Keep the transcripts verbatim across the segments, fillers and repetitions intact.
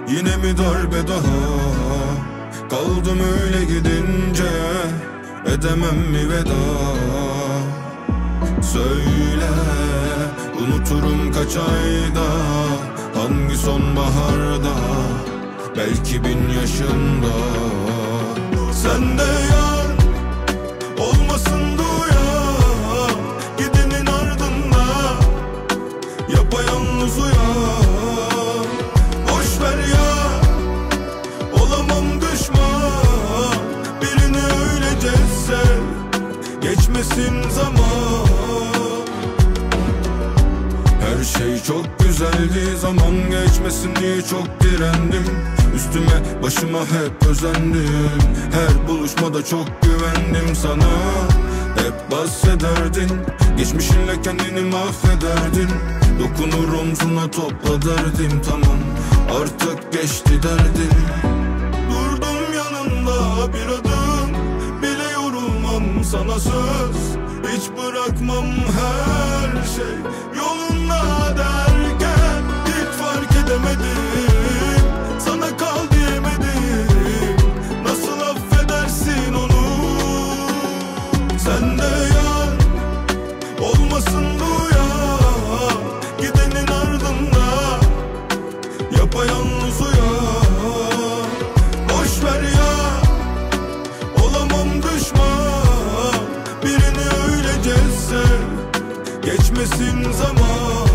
Yine mi darbe daha? Kaldım öyle gidince, edemem mi veda? Söyle, unuturum kaç ayda, hangi sonbaharda, belki bin yaşında. Sen de yar olmasın duyan, gidenin ardında yapayalnız uyan. Boş ver ya, olamam düşman, birini öylece sev, geçmesin zaman. Her şey çok güzeldi, zaman geçmesin diye çok direndim. Üstüme başıma hep özendim, her buluşmada çok güvendim sana. Hep bahsederdin, geçmişinle kendini mahvederdin. Dokunur omzuna topla derdim, tamam artık geçti derdin. Durdum yanında bir adım bile, yorulmam sana söz. Hiç bırakmam, her şey yolunda derken hiç fark edemedim, sana kal diyemedim. Nasıl affedersin onu? Sen de yar olmasın duyan, gidenin ardında yapayalnız uyan. Boş ver ya, olamam düşman, birini öylece sev, geçmesin zaman.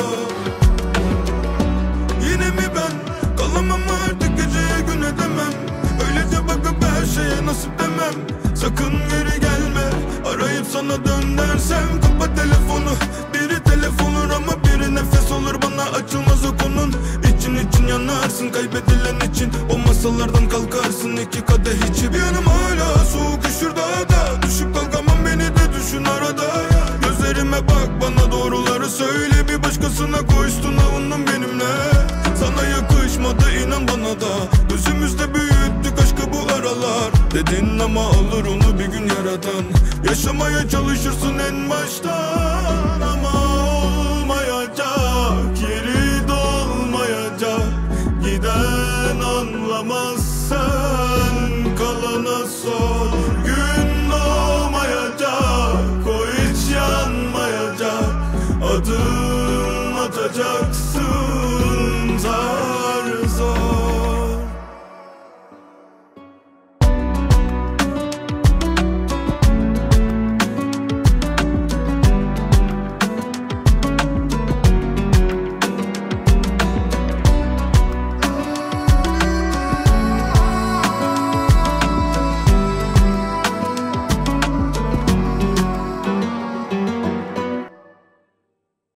Yine mi ben kalamam artık, geceye gün edemem. Öylece bakıp her şeye nasip demem. Sakın geri gelme, arayıp sana dön dersem kapat telefonu. Biri telefon ama biri nefes olur, bana açılmaz o konun. İçin için yanarsın kaybedilen için, o masalardan kalkarsın iki kadeh içip. Yanım hala soğuk üşür daha da, düşüp kalkamam beni de düşün arada. Gözlerime bak, bana doğruları söyle, bir başkasına koştun avundun benimle. Sana yakışmadı inan bana da, gözümüzde büyüttük aşkı bu aralar. Dedin ama alır onu bir gün yaradan, yaşamaya çalışırsın en baştan.